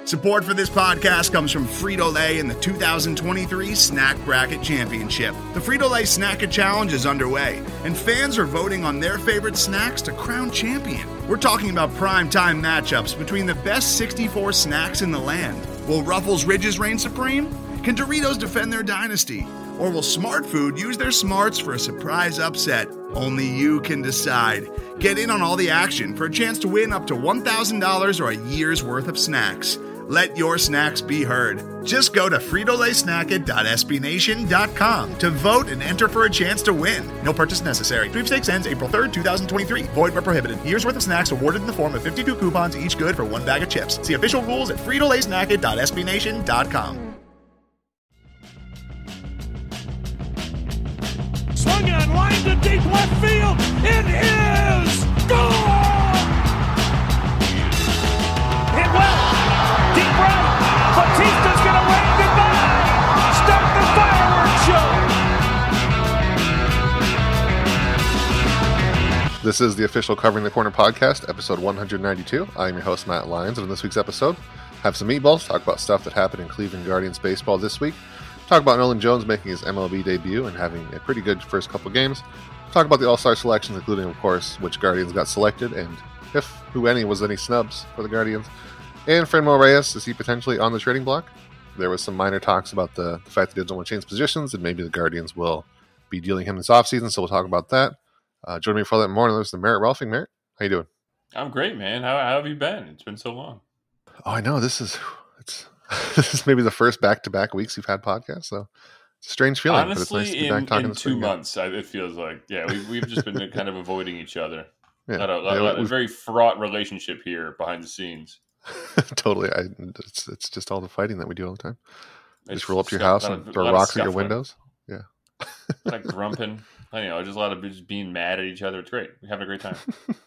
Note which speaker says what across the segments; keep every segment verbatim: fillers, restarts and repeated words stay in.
Speaker 1: Support for this podcast comes from Frito-Lay and the two thousand twenty-three Snack Bracket Championship. The Frito-Lay Snack Challenge is underway, and fans are voting on their favorite snacks to crown champion. We're talking about prime-time matchups between the best sixty-four snacks in the land. Will Ruffles Ridges reign supreme? Can Doritos defend their dynasty? Or will Smart Food use their smarts for a surprise upset? Only you can decide. Get in on all the action for a chance to win up to one thousand dollars or a year's worth of snacks. Let your snacks be heard. Just go to Frito Lay Snack It dot S B Nation dot com to vote and enter for a chance to win. No purchase necessary. Sweepstakes ends April third, twenty twenty-three. Void where prohibited. Year's worth of snacks awarded in the form of fifty-two coupons, each good for one bag of chips. See official rules at Frito Lay Snack It dot S B Nation dot com.
Speaker 2: Swung on, line to deep left field. It is gone! Hit well. Deep right. Batista's going to wave goodbye. Start the fireworks show.
Speaker 3: This is the official Covering the Corner podcast, episode one ninety-two. I'm your host, Matt Lyons, and in this week's episode, have some meatballs, talk about stuff that happened in Cleveland Guardians baseball this week, talk about Nolan Jones making his M L B debut and having a pretty good first couple games, talk about the All-Star selections, including, of course, which Guardians got selected, and if, who any, was any snubs for the Guardians. And Franmil Reyes, is he potentially on the trading block? There was some minor talks about the, the fact that he doesn't want to change positions, and maybe the Guardians will be dealing him this offseason, so we'll talk about that. Uh, joining me for that morning, there's the Merritt Ralphing. Merritt, how you doing?
Speaker 4: I'm great, man. How, how have you been? It's been so long.
Speaker 3: Oh, I know. This is it's this is maybe the first back-to-back weeks you've had podcasts, so it's a strange feeling.
Speaker 4: Honestly,
Speaker 3: but it's nice to be
Speaker 4: in,
Speaker 3: back talking
Speaker 4: in
Speaker 3: this
Speaker 4: two
Speaker 3: week.
Speaker 4: months, I, it feels like. Yeah, we, we've just been kind of avoiding each other.
Speaker 3: Yeah,
Speaker 4: Not a,
Speaker 3: yeah,
Speaker 4: a, a very fraught relationship here behind the scenes.
Speaker 3: Totally. I, it's it's just all the fighting that we do all the time.
Speaker 4: It's
Speaker 3: Just roll up to your
Speaker 4: got
Speaker 3: house
Speaker 4: a lot
Speaker 3: and
Speaker 4: of-
Speaker 3: throw
Speaker 4: lot of
Speaker 3: rocks at your
Speaker 4: scuffling.
Speaker 3: windows. Yeah.
Speaker 4: Like grumping. I don't know, just a lot of just being mad at each other. It's great. We're having a great time.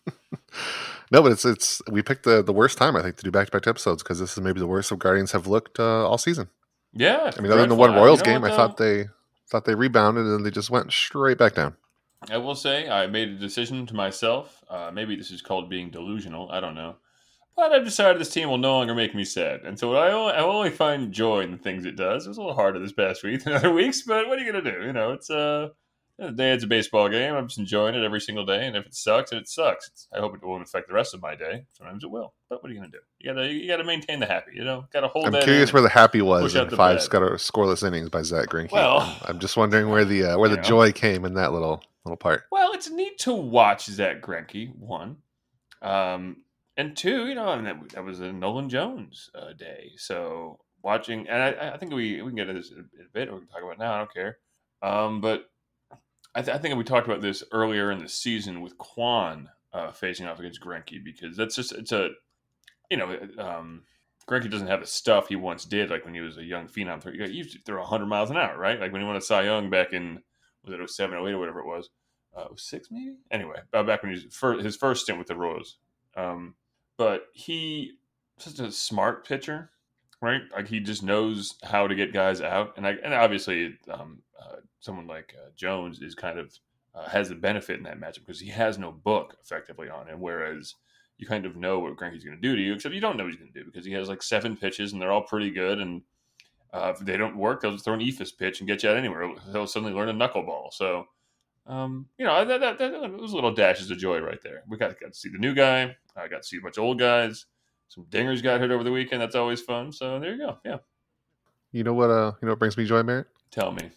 Speaker 3: No, but it's it's we picked the, the worst time, I think, to do back-to-back episodes because this is maybe the worst the Guardians have looked uh, all season.
Speaker 4: Yeah.
Speaker 3: I mean, other than the one Royals
Speaker 4: you know
Speaker 3: game,
Speaker 4: what,
Speaker 3: I
Speaker 4: though?
Speaker 3: thought they thought they rebounded and they just went straight back down.
Speaker 4: I will say I made a decision to myself. Uh, maybe this is called being delusional. I don't know. But I've decided this team will no longer make me sad. And so I only, I only find joy in the things it does. It was a little harder this past week than other weeks, but what are you going to do? You know, it's uh, the day it's a baseball game. I'm just enjoying it every single day. And if it sucks, it sucks. It's, I hope it won't affect the rest of my day. Sometimes it will. But what are you going to do? You got to you got to maintain the happy. You know, got to hold
Speaker 3: I'm
Speaker 4: that
Speaker 3: curious
Speaker 4: in.
Speaker 3: where the happy was
Speaker 4: push
Speaker 3: in
Speaker 4: out the
Speaker 3: five
Speaker 4: bad.
Speaker 3: scutter, scoreless innings by Zach Greinke.
Speaker 4: Well,
Speaker 3: I'm just wondering where the uh, where the
Speaker 4: you know.
Speaker 3: joy came in that little little part.
Speaker 4: Well, it's neat to watch Zach Greinke, one. Um, and two, you know, I mean, that, that was a Nolan Jones uh, day. So watching, and I, I think we, we can get into this in a bit, or we can talk about it now, I don't care. Um, but I, th- I think we talked about this earlier in the season with Quan uh, facing off against Greinke, because that's just, it's a, you know, um, Greinke doesn't have the stuff he once did, like when he was a young phenom. He used to throw one hundred miles an hour, right? Like when he won a Cy Young back in, was it oh seven, oh eight, or whatever it was? Uh, oh six maybe? Anyway, uh, back when he was first, his first stint with the Royals. Um, but he just a smart pitcher, right? Like he just knows how to get guys out. And I, and obviously um, uh, someone like uh, Jones is kind of uh, has the benefit in that matchup because he has no book effectively on him. Whereas you kind of know what Greinke's going to do to you, except you don't know what he's going to do because he has like seven pitches and they're all pretty good. And uh, if they don't work, they'll just throw an eephus pitch and get you out anywhere. He'll suddenly learn a knuckleball. So, um, you know, that, that, that, that was little dashes of joy right there. We got, got to see the new guy. I got to see a bunch of old guys. Some dingers got hit over the weekend. That's always fun. So there you go. Yeah.
Speaker 3: You know what? Uh, you know what brings me joy, Merritt?
Speaker 4: Tell me.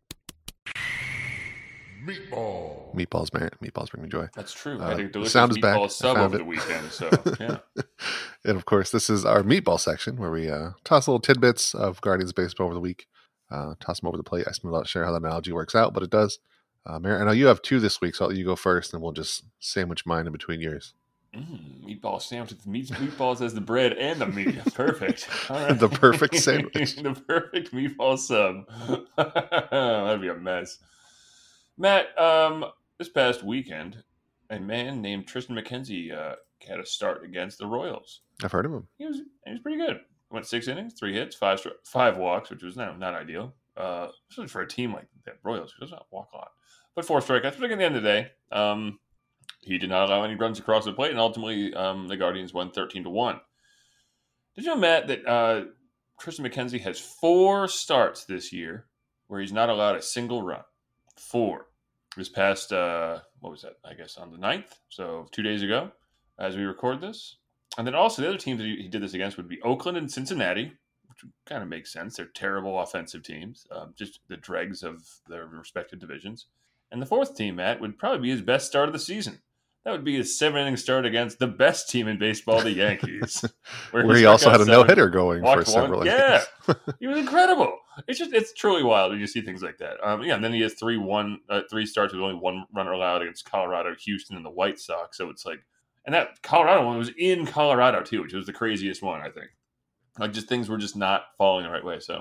Speaker 5: Meatball.
Speaker 3: Meatballs, Merritt. Meatballs bring me joy.
Speaker 4: That's true.
Speaker 3: Uh,
Speaker 4: I had a
Speaker 3: the
Speaker 4: delicious
Speaker 3: sound is back.
Speaker 4: meatball
Speaker 3: I
Speaker 4: sub
Speaker 3: found
Speaker 4: over
Speaker 3: it.
Speaker 4: the weekend. So yeah.
Speaker 3: And of course, this is our meatball section where we uh, toss little tidbits of Guardians baseball over the week. Uh, toss them over the plate. I'm not sure how that analogy works out, but it does. Uh, Merritt, I know you have two this week, so I'll let you go first, and we'll just sandwich mine in between yours.
Speaker 4: Mm, meatball sandwich with meat, meatballs as the bread and the meat. Perfect. All right.
Speaker 3: The perfect sandwich.
Speaker 4: The perfect meatball sub. That'd be a mess. Matt, um, this past weekend, a man named Tristan McKenzie uh, had a start against the Royals.
Speaker 3: I've heard of him.
Speaker 4: He was he was pretty good. Went six innings, three hits, five stri- five walks, which was not, not ideal, uh, especially for a team like the Royals, who does not walk a lot. But four strikeouts. But at the end of the day, um, he did not allow any runs across the plate, and ultimately um, the Guardians won thirteen to one. Did you know, Matt, that uh, Tristan McKenzie has four starts this year where he's not allowed a single run? Four. This past, uh, what was that? I guess on the ninth, so two days ago, as we record this. And then also the other teams that he, he did this against would be Oakland and Cincinnati, which kind of makes sense. They're terrible offensive teams, um, just the dregs of their respective divisions. And the fourth team, Matt, would probably be his best start of the season. That would be his seven-inning start against the best team in baseball, the Yankees.
Speaker 3: Where, where he also had a no-hitter going for several
Speaker 4: innings. Yeah, he was incredible. It's just it's truly wild when you see things like that. Um, yeah, and then he has three one uh, three starts with only one runner allowed against Colorado, Houston, and the White Sox. So it's like, and that Colorado one was in Colorado too, which was the craziest one, I think. Like, just things were just not falling the right way. So,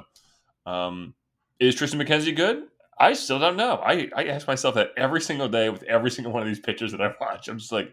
Speaker 4: um, is Tristan McKenzie good? I still don't know. I, I ask myself that every single day with every single one of these pitchers that I watch. I'm just like,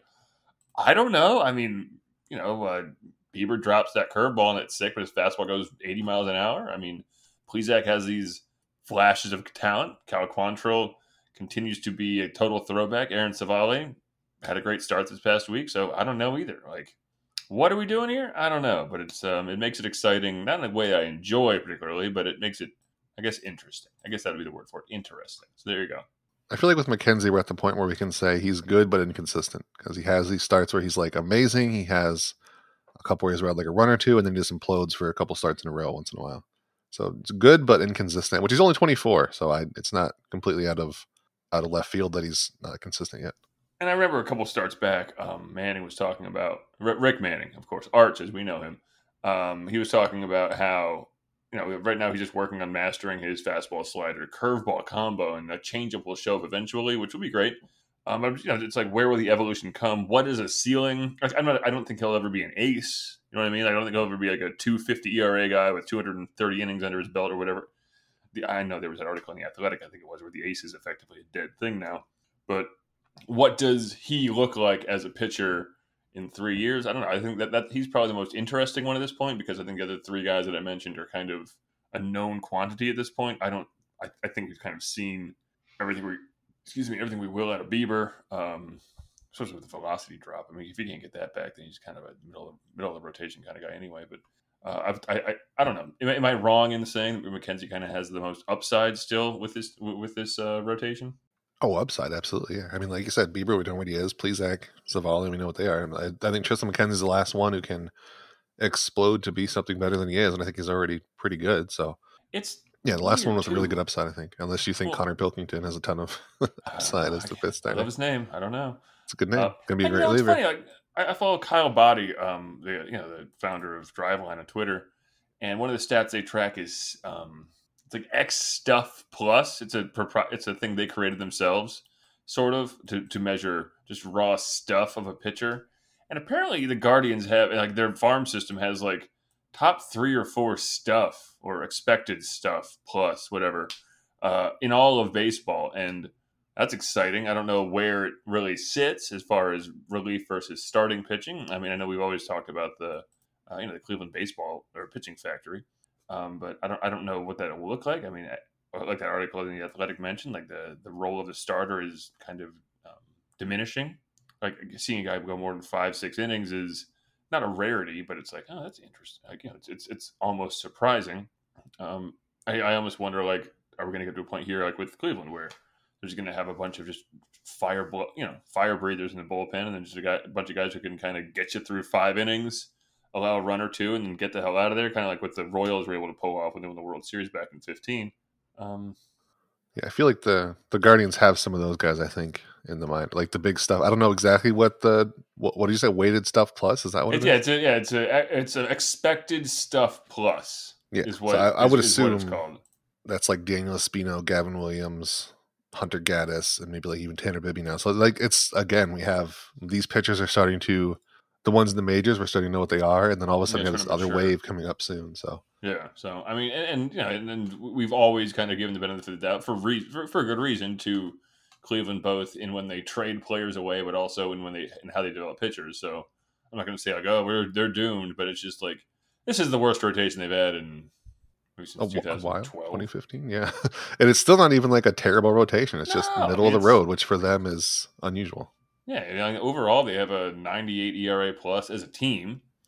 Speaker 4: I don't know. I mean, you know, uh, Bieber drops that curveball and it's sick, but his fastball goes eighty miles an hour. I mean, Plesac has these flashes of talent. Cal Quantrill continues to be a total throwback. Aaron Savali had a great start this past week, so I don't know either. Like, what are we doing here? I don't know, but it's um, it makes it exciting. Not in a way I enjoy particularly, but it makes it, I guess, interesting. I guess that would be the word for it. Interesting. So there you go.
Speaker 3: I feel like with McKenzie, we're at the point where we can say he's good but inconsistent because he has these starts where he's like amazing. He has a couple where he's around like a run or two, and then he just implodes for a couple starts in a row once in a while. So it's good but inconsistent, which he's only twenty-four. So I, it's not completely out of out of left field that he's not consistent yet.
Speaker 4: And I remember a couple starts back, um, Manning was talking about Rick Manning, of course, Arch as we know him. Um, he was talking about how, you know, right now he's just working on mastering his fastball slider curveball combo, and a changeup will show up eventually, which will be great. Um, you know, it's like, where will the evolution come? What is a ceiling? I'm not. I don't think he'll ever be an ace. You know what I mean? I don't think he'll ever be like a two fifty E R A guy with two hundred thirty innings under his belt or whatever. The, I know there was an article in The Athletic, I think it was, where the ace is effectively a dead thing now. But what does he look like as a pitcher in three years? I don't know. I think that, that he's probably the most interesting one at this point, because I think the other three guys that I mentioned are kind of a known quantity at this point. I don't. I, I think we've kind of seen everything we, excuse me, everything we will out of Bieber, um, especially with the velocity drop. I mean, if he can't get that back, then he's kind of a middle of, middle of the rotation kind of guy anyway. But uh, I've, I, I I don't know. Am, am I wrong in saying that McKenzie kind of has the most upside still with this with this uh, rotation?
Speaker 3: Oh, upside, absolutely. Yeah. I mean, like you said, Bieber, we know what he is. Plesac, Savali, we know what they are. I, I think Tristan McKenzie's the last one who can explode to be something better than he is, and I think he's already pretty good. So
Speaker 4: it's
Speaker 3: yeah, the last
Speaker 4: weird,
Speaker 3: one was
Speaker 4: too.
Speaker 3: a really good upside, I think. Unless you think
Speaker 4: Well,
Speaker 3: Connor Pilkington has a ton of upside
Speaker 4: uh,
Speaker 3: as the
Speaker 4: I-
Speaker 3: fifth
Speaker 4: I
Speaker 3: starter.
Speaker 4: love his name. I don't know.
Speaker 3: It's a good name.
Speaker 4: Uh,
Speaker 3: Gonna be a
Speaker 4: and,
Speaker 3: great
Speaker 4: you know, it's
Speaker 3: reliever.
Speaker 4: funny, like, I, I follow Kyle Boddy, um, the you know the founder of Driveline on Twitter, and one of the stats they track is um, it's like X Stuff Plus. It's a propri- it's a thing they created themselves, sort of to to measure just raw stuff of a pitcher. And apparently, the Guardians have, like, their farm system has like top three or four stuff or expected stuff plus whatever uh, in all of baseball, and that's exciting. I don't know where it really sits as far as relief versus starting pitching. I mean, I know we've always talked about the, uh, you know, the Cleveland baseball or pitching factory, um, but I don't, I don't know what that will look like. I mean, I, like that article in The Athletic mentioned, like the, the role of the starter is kind of um, diminishing. Like, seeing a guy go more than five, six innings is not a rarity, but it's like, oh, that's interesting. Like, you know, it's it's, it's almost surprising. Um, I, I almost wonder, like, are we going to get to a point here, like with Cleveland, where there's going to have a bunch of just fire, blo- you know, fire breathers in the bullpen, and then just a, guy, a bunch of guys who can kind of get you through five innings, allow a run or two, and then get the hell out of there, kind of like what the Royals were able to pull off when they won the World Series back in fifteen. Um,
Speaker 3: Yeah, I feel like the the Guardians have some of those guys, I think, in the mind, like the big stuff. I don't know exactly what the what, what do you say, weighted stuff plus? Is that what
Speaker 4: it's,
Speaker 3: it
Speaker 4: yeah,
Speaker 3: is?
Speaker 4: it's a, yeah, it's a it's an expected stuff plus.
Speaker 3: Yeah,
Speaker 4: is
Speaker 3: so
Speaker 4: what
Speaker 3: I, I
Speaker 4: is-
Speaker 3: would
Speaker 4: is what it's
Speaker 3: assume
Speaker 4: called.
Speaker 3: that's like Daniel Espino, Gavin Williams, Hunter Gaddis, and maybe like even Tanner Bibby now. So like it's again, we have these pitchers are starting to, the ones in the majors, we're starting to know what they are, and then all of a sudden
Speaker 4: Yeah,
Speaker 3: we have this
Speaker 4: trying to
Speaker 3: other
Speaker 4: mature.
Speaker 3: wave coming up soon. So
Speaker 4: Yeah, so I mean, and, and you know, and, and we've always kind of given the benefit of the doubt for re- for, for a good reason to Cleveland, both in when they trade players away, but also in when they and how they develop pitchers. So I'm not going to say like, oh, we're they're doomed, but it's just like this is the worst rotation they've had in maybe
Speaker 3: a,
Speaker 4: since
Speaker 3: wh- a while,
Speaker 4: twenty twelve.
Speaker 3: twenty fifteen, yeah, and it's still not even like a terrible rotation. It's just
Speaker 4: No,
Speaker 3: middle of the
Speaker 4: it's-
Speaker 3: road, which for them is unusual.
Speaker 4: Yeah, I mean, overall they have a ninety-eight E R A plus as a team.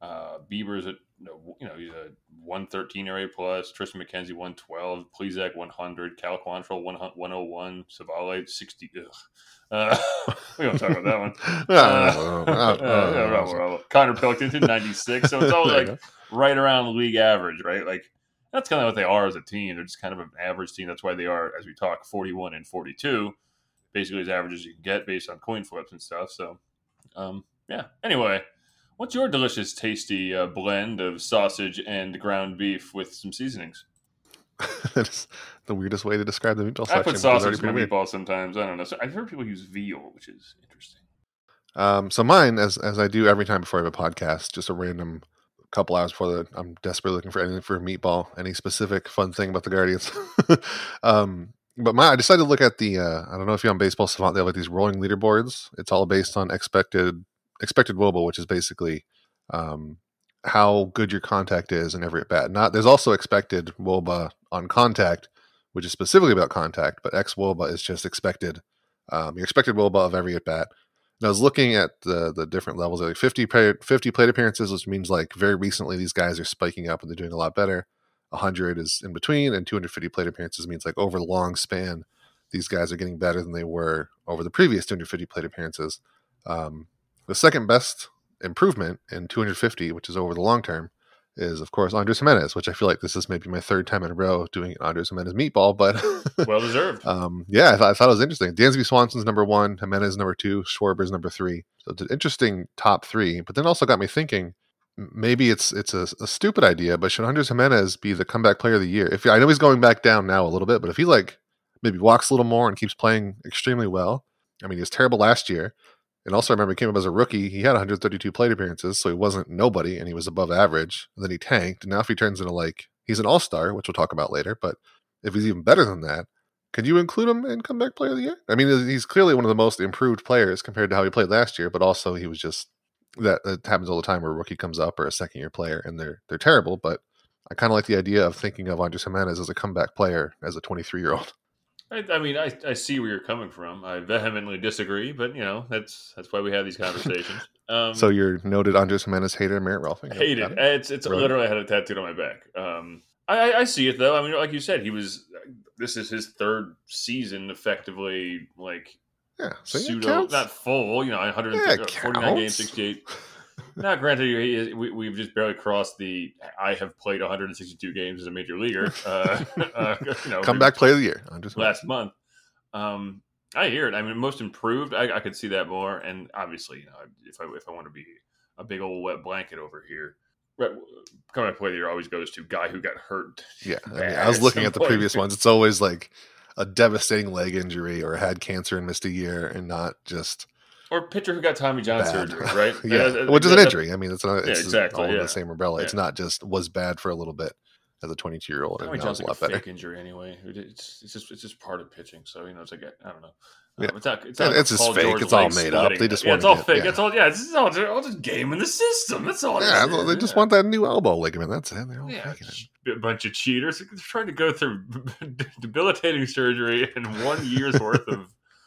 Speaker 4: Uh, Bieber's at you know he's a one thirteen area plus. Tristan McKenzie one twelve. Plezak one hundred. Cal Quantrill one oh one. Savale sixty. Ugh. Uh, we don't talk about that one. Uh, uh, Connor Pilkington ninety-six. So it's all like right around league average, right? Like that's kind of what they are as a team. They're just kind of an average team. That's why they are, as we talk, forty-one and forty-two, basically as average as you can get based on coin flips and stuff. So, um, yeah. Anyway. What's your delicious, tasty uh, blend of sausage and ground beef with some seasonings?
Speaker 3: That's the weirdest way to describe the meatball
Speaker 4: I
Speaker 3: section.
Speaker 4: put sausage in my meatball sometimes. I don't know. So I've heard people use veal, which is interesting.
Speaker 3: Um, so mine, as as I do every time before I have a podcast, just a random couple hours before the, I'm desperately looking for anything for a meatball, any specific fun thing about the Guardians. um, but my, I decided to look at the, uh, I don't know if you're on Baseball Savant, they have like these rolling leaderboards. It's all based on expected expected W O B A, which is basically um, how good your contact is in every at bat. Not there's also expected W O B A on contact, which is specifically about contact, but X W O B A is just expected um, your expected W O B A of every at bat. And I was looking at the the different levels, like fifty fifty plate appearances, which means like very recently these guys are spiking up and they're doing a lot better. one hundred is in between, and two hundred fifty plate appearances means like over the long span, these guys are getting better than they were over the previous two hundred fifty plate appearances. Um, The second best improvement in two hundred fifty, which is over the long term, is, of course, Andres Gimenez, which I feel like this is maybe my third time in a row doing Andres Gimenez meatball, but
Speaker 4: well deserved.
Speaker 3: um, yeah, I thought, I thought it was interesting. Dansby Swanson's number one, Gimenez number two, Schwarber's number three. So it's an interesting top three, but then also got me thinking, maybe it's it's a, a stupid idea, but should Andres Gimenez be the comeback player of the year? If I know he's going back down now a little bit, but if he like maybe walks a little more and keeps playing extremely well, I mean, he was terrible last year. And also, I remember he came up as a rookie. He had one hundred thirty-two plate appearances, so he wasn't nobody, and he was above average. And then he tanked. And now if he turns into like, he's an all-star, which we'll talk about later, but if he's even better than that, could you include him in comeback player of the year? I mean, he's clearly one of the most improved players compared to how he played last year, but also he was just, that, that happens all the time where a rookie comes up or a second-year player, and they're they're terrible, but I kind of like the idea of thinking of Andres Gimenez as a comeback player as a twenty-three-year-old.
Speaker 4: I, I mean, I, I see where you're coming from. I vehemently disagree, but you know that's that's why we have these conversations. Um,
Speaker 3: so you're noted Andres Gimenez hater, Merritt Rolfing.
Speaker 4: Hate it. It's it's really? Literally I had it tattooed on my back. Um, I, I see it though. I mean, like you said, he was. This is his third season, effectively. Like,
Speaker 3: yeah, so
Speaker 4: pseudo, not full. You know, one hundred forty-nine games, sixty-eight. Now, granted, he, we, we've just barely crossed the. I have played one hundred sixty-two games as a major leaguer. Uh, uh, you know,
Speaker 3: comeback player of the year.
Speaker 4: Last month. Um, I hear it. I mean, most improved. I, I could see that more. And obviously, you know, if I if I want to be a big old wet blanket over here, comeback player of the year always goes to guy who got hurt.
Speaker 3: Yeah, I mean, I was looking at the point. previous ones. It's always like a devastating leg injury or had cancer and missed a year, and not just.
Speaker 4: Or pitcher who got Tommy John bad. surgery, right?
Speaker 3: yeah, uh, which is an injury. I mean, it's not. It's
Speaker 4: yeah, exactly.
Speaker 3: all
Speaker 4: yeah.
Speaker 3: in the same umbrella.
Speaker 4: Yeah.
Speaker 3: It's not just was bad for a little bit as a twenty-two-year-old.
Speaker 4: Tommy
Speaker 3: and
Speaker 4: John's
Speaker 3: a
Speaker 4: like
Speaker 3: lot
Speaker 4: a
Speaker 3: better.
Speaker 4: fake injury anyway. It's it's just it's just part of pitching. So you know, it's like I don't know.
Speaker 3: Yeah.
Speaker 4: Um, it's not. It's,
Speaker 3: not
Speaker 4: it's
Speaker 3: just
Speaker 4: Paul
Speaker 3: fake.
Speaker 4: George
Speaker 3: it's all made up. They just
Speaker 4: yeah,
Speaker 3: want
Speaker 4: it's all
Speaker 3: get,
Speaker 4: fake.
Speaker 3: Yeah.
Speaker 4: It's all yeah. It's all, all just game in the system. That's all.
Speaker 3: Yeah,
Speaker 4: it is.
Speaker 3: they just
Speaker 4: yeah.
Speaker 3: want that new elbow ligament. That's it. They're all
Speaker 4: yeah,
Speaker 3: faking
Speaker 4: it. A bunch of cheaters. They're trying to go through debilitating surgery and one year's worth of,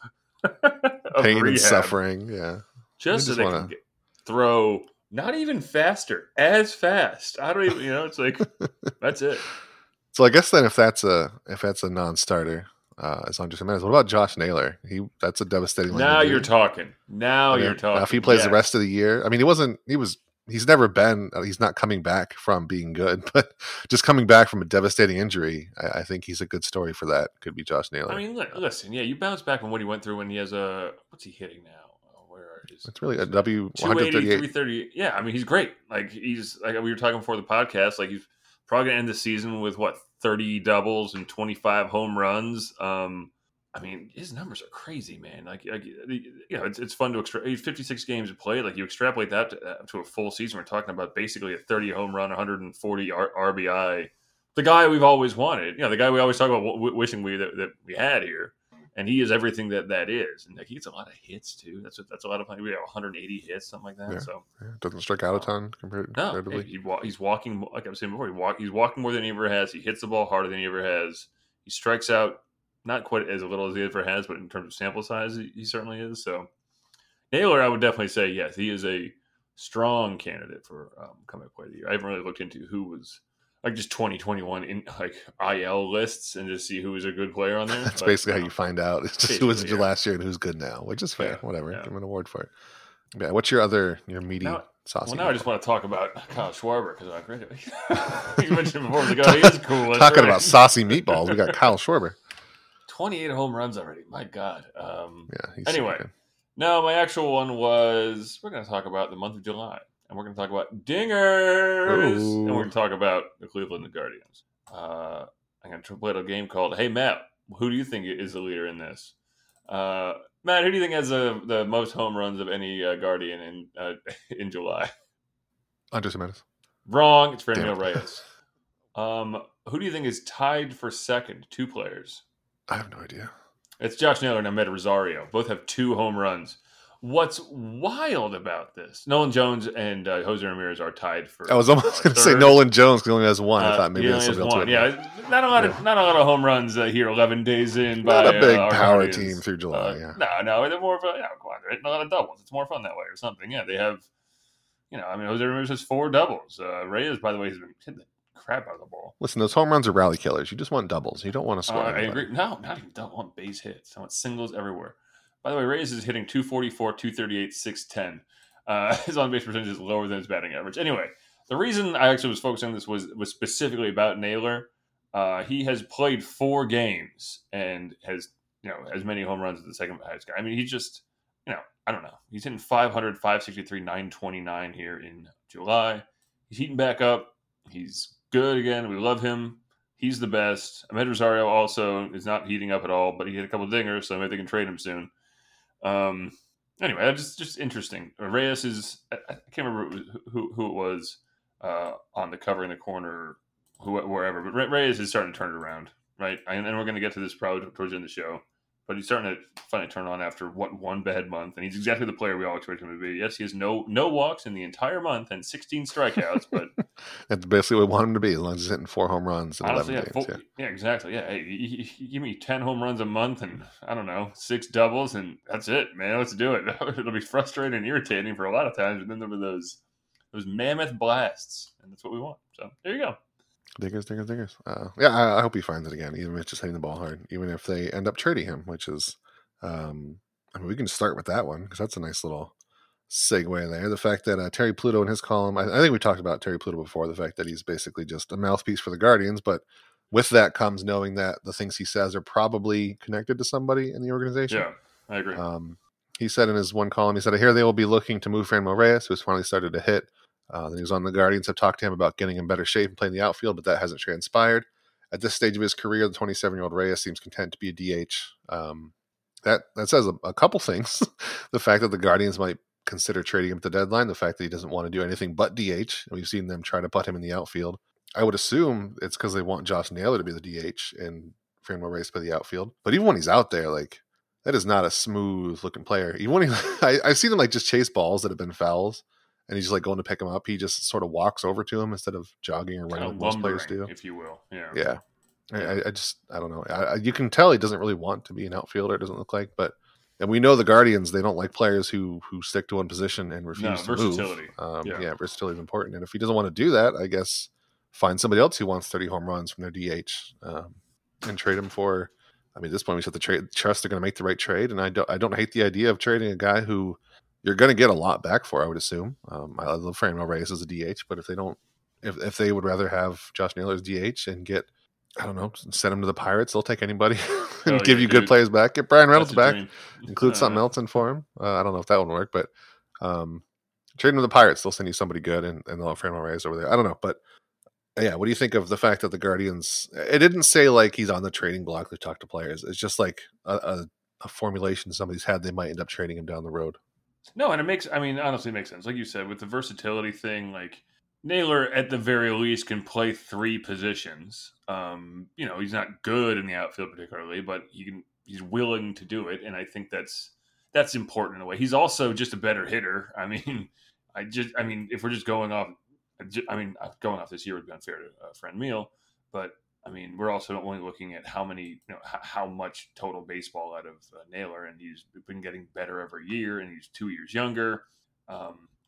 Speaker 4: of
Speaker 3: pain
Speaker 4: rehab.
Speaker 3: and suffering. Yeah,
Speaker 4: just, just so they
Speaker 3: wanna...
Speaker 4: can get, throw not even faster, as fast. I don't even. You know, it's like that's it.
Speaker 3: So I guess then, if that's a if that's a non-starter, uh, as Andres Gimenez, what about Josh Naylor? He that's a devastating.
Speaker 4: Now
Speaker 3: injury.
Speaker 4: you're talking. Now
Speaker 3: I mean,
Speaker 4: you're talking.
Speaker 3: Now if he plays
Speaker 4: yes.
Speaker 3: the rest of the year, I mean, he wasn't. He was. He's never been. He's not coming back from being good, but just coming back from a devastating injury, I, I think he's a good story for that. Could be Josh Naylor.
Speaker 4: I mean, listen, yeah, you bounce back from what he went through when he has a what's he hitting now?
Speaker 3: It's really a W
Speaker 4: one eighty, three thirty. Yeah, I mean, he's great. Like, he's, like we were talking before the podcast, like, he's probably going to end the season with, what, thirty doubles and twenty-five home runs. Um, I mean, his numbers are crazy, man. Like, like you know, it's it's fun to extra- fifty-six games played. Like, you extrapolate that to, uh, to a full season. We're talking about basically a thirty home run, one hundred forty R- RBI. The guy we've always wanted. You know, the guy we always talk about w- wishing we that, that we had here. And he is everything that that is, and like, he gets a lot of hits too. That's that's a lot of. We have one hundred eighty hits, something like that.
Speaker 3: Yeah,
Speaker 4: so
Speaker 3: yeah, doesn't strike out a ton compared.
Speaker 4: No,
Speaker 3: comparatively.
Speaker 4: he, he, he's walking like I was saying before. He walk, he's walking more than he ever has. He hits the ball harder than he ever has. He strikes out not quite as little as he ever has, but in terms of sample size, he, he certainly is. So Naylor, I would definitely say yes, he is a strong candidate for um, comeback player of the year. I haven't really looked into who was like just twenty twenty-one in like I L lists and just see who was a good player on there.
Speaker 3: That's
Speaker 4: but,
Speaker 3: basically
Speaker 4: you
Speaker 3: how
Speaker 4: know,
Speaker 3: you find out. It's just who was good
Speaker 4: yeah.
Speaker 3: last year and who's good now, which is fair.
Speaker 4: Yeah,
Speaker 3: Whatever.
Speaker 4: yeah.
Speaker 3: Give him an award for it. Yeah. What's your other your meaty
Speaker 4: Now,
Speaker 3: saucy?
Speaker 4: well, now I just want to talk about Kyle Schwarber because I really you mentioned before the guy he is cool.
Speaker 3: Talking
Speaker 4: right?
Speaker 3: about saucy meatballs, we got Kyle Schwarber.
Speaker 4: twenty-eight home runs already. My God. Um,
Speaker 3: Yeah. He's
Speaker 4: anyway, no, my actual one was we're going to talk about the month of July, and we're going to talk about dingers,
Speaker 3: Ooh.
Speaker 4: and we're going to talk about the Cleveland Guardians. Uh, I'm going to play a little game called Hey Matt, who do you think is the leader in this? Uh, Matt, who do you think has uh, the most home runs of any uh, Guardian in uh, in July?
Speaker 3: Andres Gimenez.
Speaker 4: Wrong. It's Franmil
Speaker 3: Damn it.
Speaker 4: Reyes. Um, who do you think is tied for second? Two players.
Speaker 3: I have no idea.
Speaker 4: It's Josh Naylor and Ahmed Rosario. Both have two home runs. What's wild about this? Nolan Jones and uh, Jose Ramirez are tied for.
Speaker 3: I was almost
Speaker 4: uh,
Speaker 3: going to say
Speaker 4: third.
Speaker 3: Nolan Jones because he only has one. I
Speaker 4: Uh,
Speaker 3: thought maybe
Speaker 4: he
Speaker 3: there's
Speaker 4: only has
Speaker 3: somebody else.
Speaker 4: one.
Speaker 3: with him.
Speaker 4: Yeah, not a lot
Speaker 3: Yeah.
Speaker 4: of not a lot of home runs uh, here. Eleven days in
Speaker 3: Not
Speaker 4: by
Speaker 3: a big
Speaker 4: uh, our
Speaker 3: power
Speaker 4: Guardians.
Speaker 3: team through July.
Speaker 4: Uh,
Speaker 3: yeah.
Speaker 4: No, no, they're more of a yeah, come on, they're hitting a lot of doubles. It's more fun that way or something. Yeah, they have. You know, I mean, Jose Ramirez has four doubles. Uh, Reyes, by the way, has been hitting the crap out of the ball.
Speaker 3: Listen, those home runs are rally killers. You just want doubles. You don't want to
Speaker 4: Uh,
Speaker 3: score.
Speaker 4: I
Speaker 3: anybody.
Speaker 4: agree. No, not even double. I want base hits. I want singles everywhere. By the way, Reyes is hitting two forty-four, two thirty-eight, six ten. Uh, his on base percentage is lower than his batting average. Anyway, the reason I actually was focusing on this was was specifically about Naylor. Uh, he has played four games and has you know as many home runs as the second highest guy. I mean, he just you know I don't know. He's hitting five hundred, five sixty-three, nine twenty-nine here in July. He's heating back up. He's good again. We love him. He's the best. Ahmed Rosario also is not heating up at all, but he hit a couple of dingers, so maybe they can trade him soon. Um. Anyway, that's just just interesting. Reyes is I, I can't remember who who it was uh, on the cover in the corner, who wherever, but Reyes is starting to turn it around, right? And, and we're going to get to this probably towards the end of the show, but he's starting to finally turn on after what one bad month, and he's exactly the player we all expect him to be. Yes, he has no no walks in the entire month and sixteen strikeouts, but
Speaker 3: That's basically what we want him to be, as long as he's hitting four home runs in
Speaker 4: honestly, yeah,
Speaker 3: eleven games.
Speaker 4: full,
Speaker 3: Yeah.
Speaker 4: yeah, exactly. Yeah, hey, you, you- you give me ten home runs a month, and I don't know, six doubles, and that's it, man. Let's do it. It'll be frustrating and irritating for a lot of times, but then there were those those mammoth blasts, and that's what we want. So there you go.
Speaker 3: Diggers, diggers, diggers. Uh, yeah, I, I hope he finds it again, even if it's just hitting the ball hard, even if they end up trading him, which is, um, I mean, we can start with that one because that's a nice little segue there. The fact that uh, Terry Pluto in his column, I, I think we talked about Terry Pluto before, the fact that he's basically just a mouthpiece for the Guardians, but with that comes knowing that the things he says are probably connected to somebody in the organization.
Speaker 4: Yeah, I agree.
Speaker 3: Um, he said in his one column, he said, I hear they will be looking to move Franmil Reyes, who's finally started to hit. Uh, then he was on the Guardians, have talked to him about getting in better shape and playing the outfield, but that hasn't transpired. At this stage of his career, the twenty-seven-year-old Reyes seems content to be a D H. Um, that that says a, a couple things. The fact that the Guardians might consider trading him at the deadline, the fact that he doesn't want to do anything but D H. We've seen them try to put him in the outfield. I would assume it's because they want Josh Naylor to be the D H and Franmil Reyes to be the outfield. But even when he's out there, like, that is not a smooth looking player. Even when he, I, I've seen him like just chase balls that have been fouls, and he's just like going to pick him up. He just sort of walks over to him instead of jogging or running
Speaker 4: Kind of
Speaker 3: like most players
Speaker 4: lumbering,
Speaker 3: do.
Speaker 4: if you will. Yeah.
Speaker 3: Yeah. I, I just, I don't know. I, I, you can tell he doesn't really want to be an outfielder, it doesn't look like, but, and we know the Guardians, they don't like players who, who stick to one position and refuse
Speaker 4: No,
Speaker 3: to move.
Speaker 4: versatility.
Speaker 3: Um,
Speaker 4: Yeah.
Speaker 3: yeah, versatility is important. And if he doesn't want to do that, I guess find somebody else who wants thirty home runs from their D H um, and trade him for, I mean, at this point we just have to trade, trust they're going to make the right trade. And I don't, I don't hate the idea of trading a guy who you're going to get a lot back for, I would assume. Um, I love Franmil Reyes as a D H, but if they don't, if, if they would rather have Josh Naylor as D H and get, I don't know, send him to the Pirates, they'll take anybody and
Speaker 4: Oh,
Speaker 3: give
Speaker 4: yeah,
Speaker 3: you good
Speaker 4: dude.
Speaker 3: players back. Get Brian Reynolds
Speaker 4: That's a
Speaker 3: back,
Speaker 4: dream.
Speaker 3: include
Speaker 4: Uh,
Speaker 3: something else in for him. Uh, I don't know if that would work, but um, trade him to the Pirates, they'll send you somebody good and, and they'll have Franmil Reyes over there. I don't know, but uh, yeah, what do you think of the fact that the Guardians, it didn't say like he's on the trading block to talk to players. It's just like a, a, a formulation somebody's had, they might end up trading him down the road.
Speaker 4: No, and it makes, I mean, honestly, it makes sense. Like you said, with the versatility thing, like Naylor, at the very least, can play three positions. Um, you know, he's not good in the outfield particularly, but he can, he's willing to do it. And I think that's, that's important in a way. He's also just a better hitter. I mean, I just, I mean, if we're just going off, I mean, going off this year would be unfair to uh, Franmil, but I mean, we're also only looking at how many, you know, h- how much total baseball out of uh, Naylor, and he's been getting better every year, and he's two years younger. Um,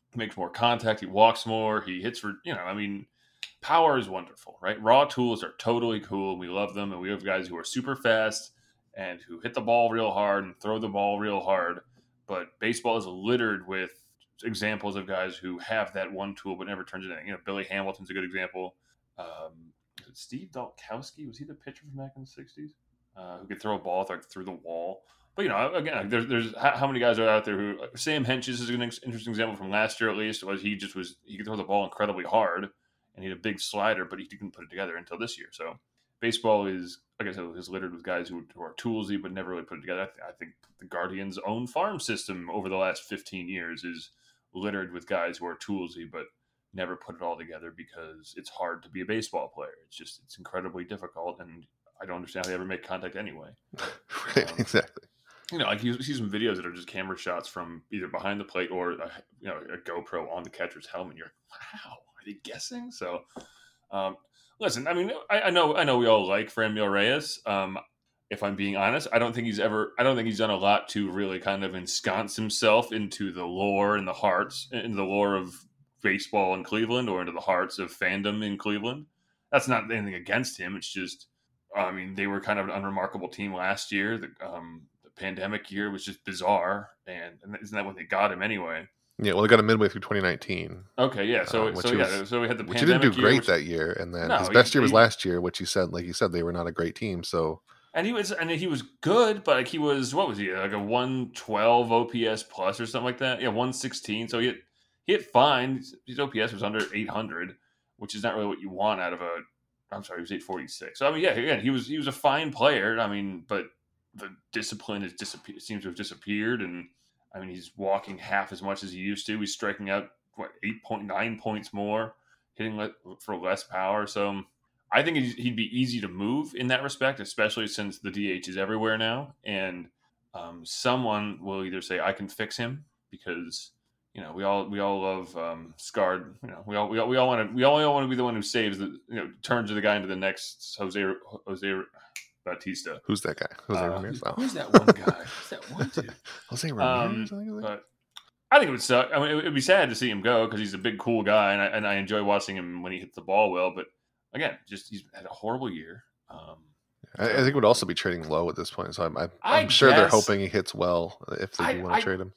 Speaker 4: makes more contact. He walks more. He hits for, you know, I mean, power is wonderful, right? Raw tools are totally cool. We love them. And we have guys who are super fast and who hit the ball real hard and throw the ball real hard. But baseball is littered with examples of guys who have that one tool but never turns it in. You know, Billy Hamilton's a good example. Um, Steve Dalkowski, was he the pitcher from back in the sixties? Uh, who could throw a ball like through the wall. But, you know, again, there's, there's how many guys are out there who, Sam Henches is an interesting example from last year at least, was he just was, he could throw the ball incredibly hard and he had a big slider, but he didn't put it together until this year. So baseball is, like I said, is littered with guys who, who are toolsy but never really put it together. I, th- I think the Guardians' own farm system over the last fifteen years is littered with guys who are toolsy but never put it all together because it's hard to be a baseball player. It's just, it's incredibly difficult, and I don't understand how they ever make contact anyway.
Speaker 3: Right,
Speaker 4: um,
Speaker 3: exactly.
Speaker 4: You know, like you see some videos that are just camera shots from either behind the plate or a, you know, a GoPro on the catcher's helmet. And you're like, wow, are they guessing? So, um, listen, I mean, I, I know, I know, we all like Franmil Reyes. Um, if I'm being honest, I don't think he's ever, I don't think he's done a lot to really kind of ensconce himself into the lore and the hearts, into the lore of baseball in Cleveland or into the hearts of fandom in Cleveland. That's not anything against him. It's just, I mean, they were kind of an unremarkable team last year. The, um, the pandemic year was just bizarre, and, and isn't that when they got him anyway?
Speaker 3: Yeah, well, they got him midway through twenty nineteen.
Speaker 4: Okay, yeah. So,
Speaker 3: uh,
Speaker 4: so yeah,
Speaker 3: was,
Speaker 4: so we had the
Speaker 3: which
Speaker 4: pandemic
Speaker 3: he didn't do
Speaker 4: year,
Speaker 3: great
Speaker 4: which,
Speaker 3: that year, and then
Speaker 4: no,
Speaker 3: his best
Speaker 4: he,
Speaker 3: year was
Speaker 4: he,
Speaker 3: last year, which he said, like he said, they were not a great team. So,
Speaker 4: and he was, and he was good, but like he was, what was he, like a one twelve O P S plus or something like that? Yeah, one sixteen. So he hit, he hit fine. His O P S was under eight hundred, which is not really what you want out of a. I'm sorry, he was eight forty-six. So I mean, yeah, again, he was he was a fine player. I mean, but the discipline has disappeared, seems to have disappeared, and I mean, he's walking half as much as he used to. He's striking out what eight point nine points more, hitting le- for less power. So I think he'd be easy to move in that respect, especially since the D H is everywhere now, and um, someone will either say I can fix him because. You know, we all we all love um, scarred. You know, we all we all we all want to we all, all want to be the one who saves the you know turns the guy into the next Jose Jose Bautista.
Speaker 3: Who's that guy? Jose
Speaker 4: uh,
Speaker 3: Ramirez. Oh.
Speaker 4: Who's that one guy? Who's that one dude?
Speaker 3: Jose Ramirez.
Speaker 4: Um,
Speaker 3: I think
Speaker 4: but I think it would suck. I mean, it would be sad to see him go because he's a big, cool guy, and I and I enjoy watching him when he hits the ball well. But again, just he's had a horrible year. Um,
Speaker 3: I, I think it would also be trading low at this point. So I'm I'm,
Speaker 4: I
Speaker 3: I'm sure they're
Speaker 4: guess.
Speaker 3: hoping he hits well if they do
Speaker 4: I-
Speaker 3: want to
Speaker 4: I-
Speaker 3: trade him.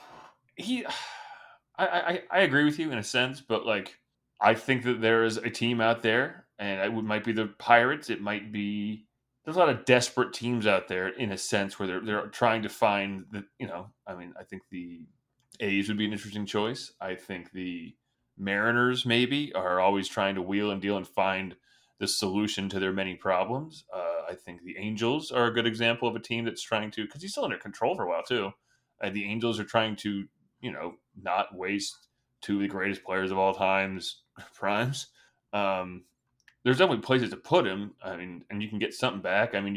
Speaker 4: he I, I I agree with you in a sense, but like I think that there is a team out there, and it would, might be the Pirates. It might be there's a lot of desperate teams out there in a sense where they're they're trying to find the you know I mean I think the A's would be an interesting choice. I think the Mariners maybe are always trying to wheel and deal and find the solution to their many problems. Uh, I think the Angels are a good example of a team that's trying to because he's still under control for a while too. Uh, the Angels are trying to you know, not waste two of the greatest players of all time's primes. Um, there's definitely places to put him. I mean, and you can get something back. I mean, you,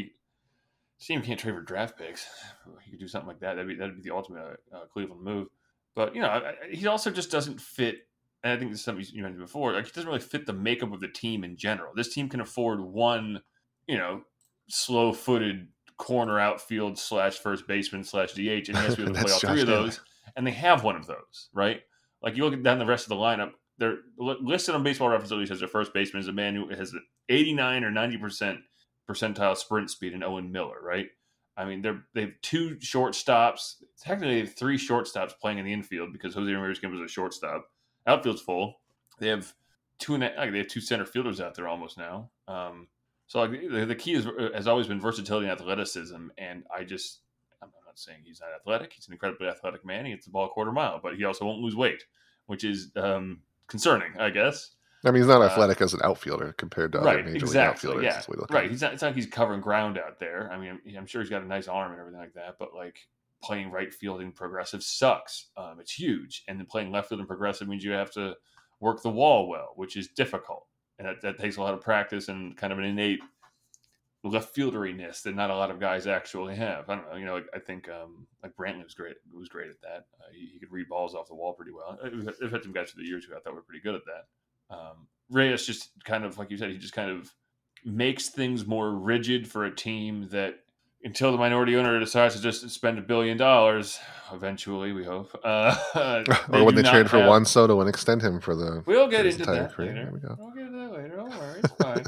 Speaker 4: team can't trade for draft picks. You could do something like that. That'd be that'd be the ultimate uh, Cleveland move. But you know, I, I, he also just doesn't fit. And I think this is something you mentioned before. Like, he doesn't really fit the makeup of the team in general. This team can afford one, you know, slow-footed corner outfield slash first baseman slash D H, and he has to be able to play all
Speaker 3: That's
Speaker 4: three
Speaker 3: Josh
Speaker 4: of those. And they have one of those, right? Like you look down the rest of the lineup, they're listed on Baseball Reference at least as their first baseman is a man who has an eighty-nine or ninety percent percentile sprint speed in Owen Miller, right? I mean, they're they have two shortstops. Technically, they have three shortstops playing in the infield because Jose Ramirez was a shortstop. Outfield's full. They have two and like they have two center fielders out there almost now. Um, so like the, the key is has always been versatility and athleticism, and I just. I'm not saying he's not athletic. He's an incredibly athletic man. He hits the ball a quarter mile, but he also won't lose weight, which is um, concerning, I guess.
Speaker 3: I mean, he's not
Speaker 4: uh,
Speaker 3: athletic as an outfielder compared to
Speaker 4: right,
Speaker 3: other major
Speaker 4: exactly,
Speaker 3: league outfielders.
Speaker 4: yeah,
Speaker 3: That's what we look
Speaker 4: right.
Speaker 3: at.
Speaker 4: He's not. It's not like he's covering ground out there. I mean, I'm sure he's got a nice arm and everything like that, but like playing right field in progressive sucks. Um, it's huge, and then playing left field in progressive means you have to work the wall well, which is difficult, and that, that takes a lot of practice and kind of an innate left fielderiness that not a lot of guys actually have. I don't know. You know, I think um, like Brantley was great. Was great at that. Uh, he, he could read balls off the wall pretty well. I've had some guys through the years who I thought were pretty good at that. Um, Reyes just kind of, like you said, he just kind of makes things more rigid for a team that, until the minority owner decides to just spend a billion dollars, eventually, we hope. Uh,
Speaker 3: or when they trade for
Speaker 4: have...
Speaker 3: Juan Soto and extend him for the.
Speaker 4: We'll get into
Speaker 3: that
Speaker 4: career. later.
Speaker 3: We
Speaker 4: we'll get into that later. Don't worry, it's fine.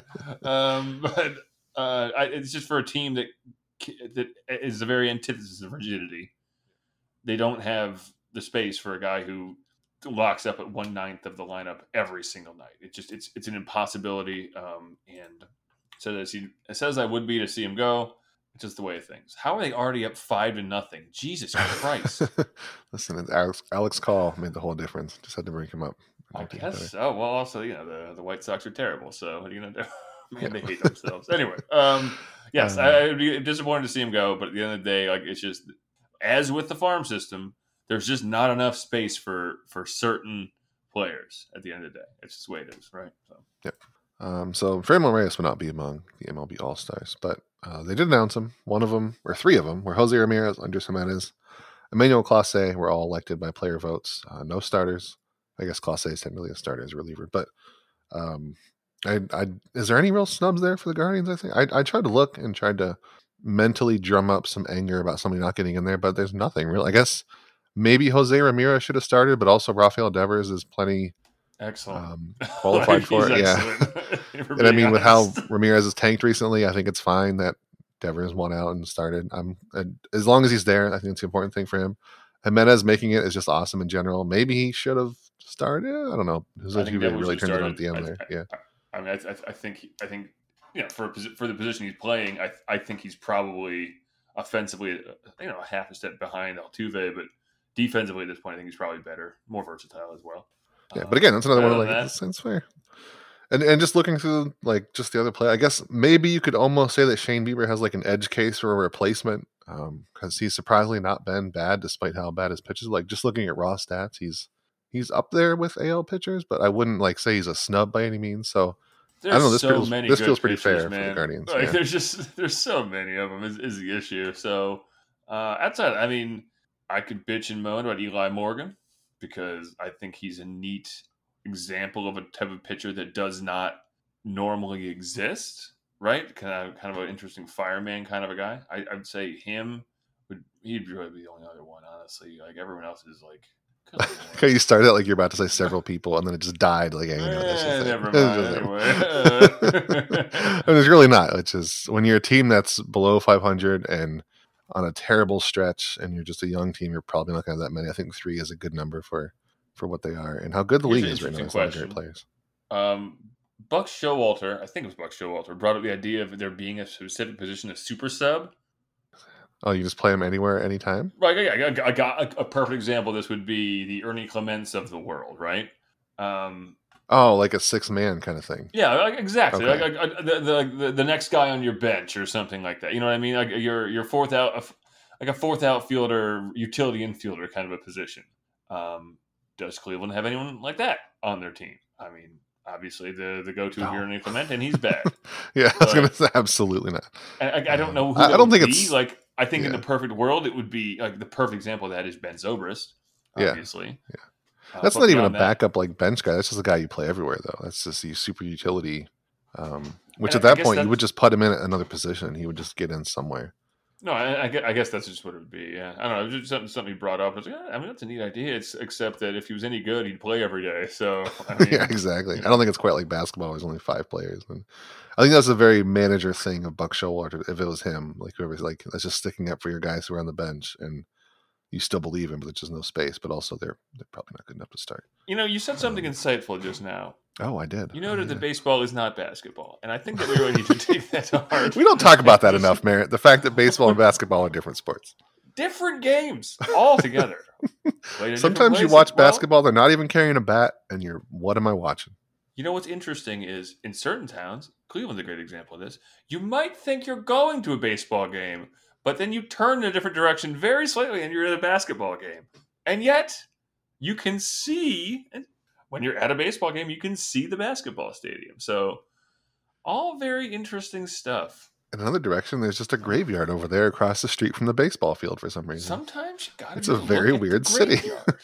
Speaker 4: um, but uh, I, it's just for a team that that is the very antithesis of rigidity. They don't have the space for a guy who locks up at one ninth of the lineup every single night. It just it's it's an impossibility. Um, and so as he it says I would be to see him go. It's just the way of things. How are they already up five to nothing? Jesus Christ!
Speaker 3: Listen, Alex Alex Call made the whole difference. Just had to bring him up.
Speaker 4: I guess so. Well, also you know the the White Sox are terrible. So what are you gonna do? Man, yeah. They hate themselves. Anyway, um, yes, um, I, I'd be disappointed to see him go. But at the end of the day, like it's just as with the farm system, there's just not enough space for for certain players. At the end of the day, it's just the way it is, right? So.
Speaker 3: Yep. Um, so Franmil Reyes will not be among the M L B All-Stars, but uh, they did announce him. One of them, or three of them, were Jose Ramirez, Andres Jimenez, Emmanuel Clase were all elected by player votes. Uh, no starters. I guess Clase is technically a starter as a reliever, but um, I, I, is there any real snubs there for the Guardians? I think I, I tried to look and tried to mentally drum up some anger about somebody not getting in there, but there's nothing real. I guess maybe Jose Ramirez should have started, but also Rafael Devers is plenty.
Speaker 4: Excellent.
Speaker 3: Um, qualified for it, yeah. And I mean, honest. With how Ramirez has tanked recently, I think it's fine that Devers won out and started. I'm uh, as long as he's there, I think it's the important thing for him. Jimenez making it is just awesome in general. Maybe he should have started. I don't know. Who's like he really, really turned it on at the end
Speaker 4: I,
Speaker 3: there.
Speaker 4: I,
Speaker 3: yeah.
Speaker 4: I, I mean, I, I think I think you know for for the position he's playing, I I think he's probably offensively, you know, a half a step behind Altuve, but defensively at this point, I think he's probably better, more versatile as well.
Speaker 3: Yeah, but again, that's another one. Like, that, that's fair. And and just looking through like just the other play, I guess maybe you could almost say that Shane Bieber has like an edge case for a replacement because um, he's surprisingly not been bad despite how bad his pitches. Like just looking at raw stats, he's he's up there with A L pitchers, but I wouldn't like say he's a snub by any means. So
Speaker 4: there's
Speaker 3: I don't know. This
Speaker 4: so
Speaker 3: feels
Speaker 4: many
Speaker 3: this feels pretty
Speaker 4: pitchers,
Speaker 3: fair
Speaker 4: man.
Speaker 3: for the Guardians.
Speaker 4: Like
Speaker 3: yeah.
Speaker 4: there's just there's so many of them is, is the issue. So uh, outside, I mean, I could bitch and moan about Eli Morgan because I think he's a neat example of a type of pitcher that does not normally exist, right? Kind of, kind of an interesting fireman kind of a guy. I, I'd say him would he'd really be the only other one, honestly. Like everyone else is like.
Speaker 3: Okay, you started out like you're about to say several people, and then it just died. Like, hanging out.
Speaker 4: Eh, never mind. Anyway,
Speaker 3: and there's really not. Which is when you're a team that's below five hundred and on a terrible stretch, and you're just a young team, you're probably not going to have that many. I think three is a good number for. for what they are and how good the
Speaker 4: Here's
Speaker 3: league is right now. It's a lot of great players.
Speaker 4: Um, Buck Showalter, I think it was Buck Showalter, brought up the idea of there being a specific position of super sub.
Speaker 3: Oh, you just play them anywhere, anytime?
Speaker 4: Right. I, I, I got a, a perfect example. This would be the Ernie Clements of the world, right? Um,
Speaker 3: oh, like a six man kind of thing.
Speaker 4: Yeah, like, exactly.
Speaker 3: Okay.
Speaker 4: Like, like, the, the the the next guy on your bench or something like that. You know what I mean? Like your your fourth out, like a fourth outfielder, utility infielder kind of a position. Um, Does Cleveland have anyone like that on their team? I mean, obviously the, the go-to
Speaker 3: no.
Speaker 4: here in Clement, and he's bad.
Speaker 3: yeah, I was going to say absolutely not.
Speaker 4: I, I, I don't know who
Speaker 3: I, I don't think
Speaker 4: be.
Speaker 3: it's
Speaker 4: like. I think
Speaker 3: yeah.
Speaker 4: in the perfect world, it would be like the perfect example of that is Ben Zobrist, obviously.
Speaker 3: Yeah, yeah. That's uh, not even a backup that, like bench guy. That's just a guy you play everywhere, though. That's just the super utility. Um, which at that point you would just put him in another position. He would just get in somewhere.
Speaker 4: No, I, I guess that's just what it would be. Yeah, I don't know. It was just something, something he brought up. I was like, yeah, I mean, that's a neat idea. It's except that if he was any good, he'd play every day. So I mean,
Speaker 3: yeah, exactly. You know. I don't think it's quite like basketball. There's only five players, and I think that's a very manager thing of Buck Showalter. If it was him, like whoever's like, that's just sticking up for your guys who are on the bench, and you still believe him, but there's just no space. But also, they're they're probably not good enough to start.
Speaker 4: You know, you said something um, insightful just now.
Speaker 3: Oh, I did.
Speaker 4: You noted
Speaker 3: oh, yeah.
Speaker 4: that baseball is not basketball, and I think that we really need to take that to heart.
Speaker 3: We don't talk about that enough, Merritt. The fact that baseball and basketball are different sports.
Speaker 4: Different games altogether.
Speaker 3: Sometimes you watch well, basketball, they're not even carrying a bat, and you're, what am I watching?
Speaker 4: You know what's interesting is, in certain towns, Cleveland's a great example of this, you might think you're going to a baseball game, but then you turn in a different direction very slightly, and you're at a basketball game. And yet, you can see... when you're at a baseball game, you can see the basketball stadium. So all very interesting stuff.
Speaker 3: In another direction, there's just a graveyard over there across the street from the baseball field for some reason.
Speaker 4: Sometimes you got to.
Speaker 3: It's a very weird city.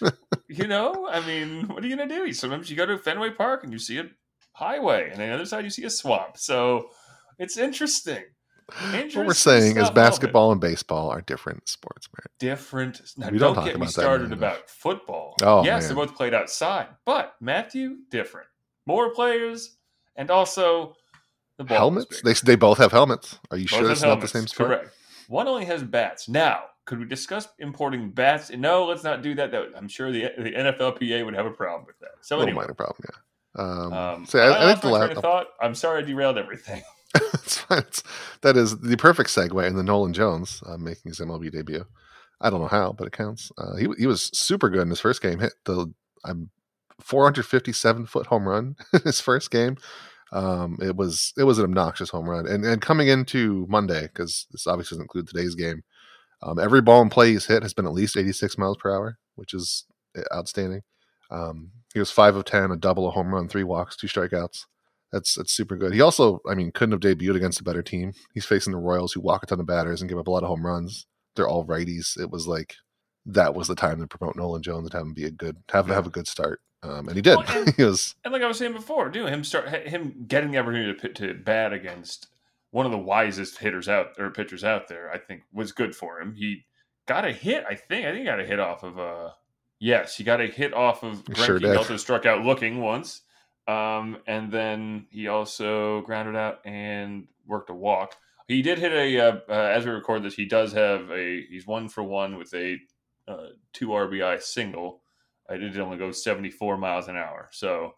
Speaker 4: You know, I mean, what are you going to do? Sometimes you go to Fenway Park and you see a highway, and on the other side you see a swamp. So it's interesting.
Speaker 3: What we're saying is basketball and baseball are different sports, man.
Speaker 4: Different. Now,
Speaker 3: we
Speaker 4: don't,
Speaker 3: don't talk
Speaker 4: get me
Speaker 3: about that
Speaker 4: started
Speaker 3: enough.
Speaker 4: about football.
Speaker 3: Oh,
Speaker 4: yes,
Speaker 3: man.
Speaker 4: they both played outside, but Matthew, different. More players, and also the ball
Speaker 3: Helmets? They they both have helmets. Are you
Speaker 4: both
Speaker 3: sure it's
Speaker 4: helmets.
Speaker 3: not the same sport?
Speaker 4: Correct. One only has bats. Now, could we discuss importing bats? No, let's not do that. That I'm sure the the N F L P A would have a problem with that. So
Speaker 3: A little
Speaker 4: anyway,
Speaker 3: minor problem, yeah. Um,
Speaker 4: um,
Speaker 3: so
Speaker 4: I,
Speaker 3: I, I think the
Speaker 4: my
Speaker 3: last.
Speaker 4: train of thought. I'm sorry I derailed everything.
Speaker 3: It's fine. It's, that is the perfect segue into Nolan Jones uh, making his M L B debut. I don't know how, but it counts. Uh, he he was super good in his first game. Hit the um, four hundred fifty-seven foot home run in his first game. Um, it was it was an obnoxious home run. And and coming into Monday, because this obviously doesn't include today's game, um, every ball and play he's hit has been at least eighty-six miles per hour, which is outstanding. Um, he was five of ten, a double, a home run, three walks, two strikeouts. That's that's super good. He also, I mean, couldn't have debuted against a better team. He's facing the Royals, who walk a ton of batters and give up a lot of home runs. They're all righties. It was like that was the time to promote Nolan Jones and have him be a good have have a good start. Um, and he did.
Speaker 4: Well, and,
Speaker 3: he was,
Speaker 4: and like I was saying before, dude, him start him getting the opportunity to, to bat against one of the wisest hitters out or pitchers out there, I think was good for him. He got a hit, I think. I think he got a hit off of uh yes, he got a hit off of Greinke.
Speaker 3: Sure
Speaker 4: He also struck out looking once. Um, and then he also grounded out and worked a walk. He did hit a uh, uh, as we record this, he does have a he's one for one with a uh, two R B I single. I did only go seventy-four miles an hour. So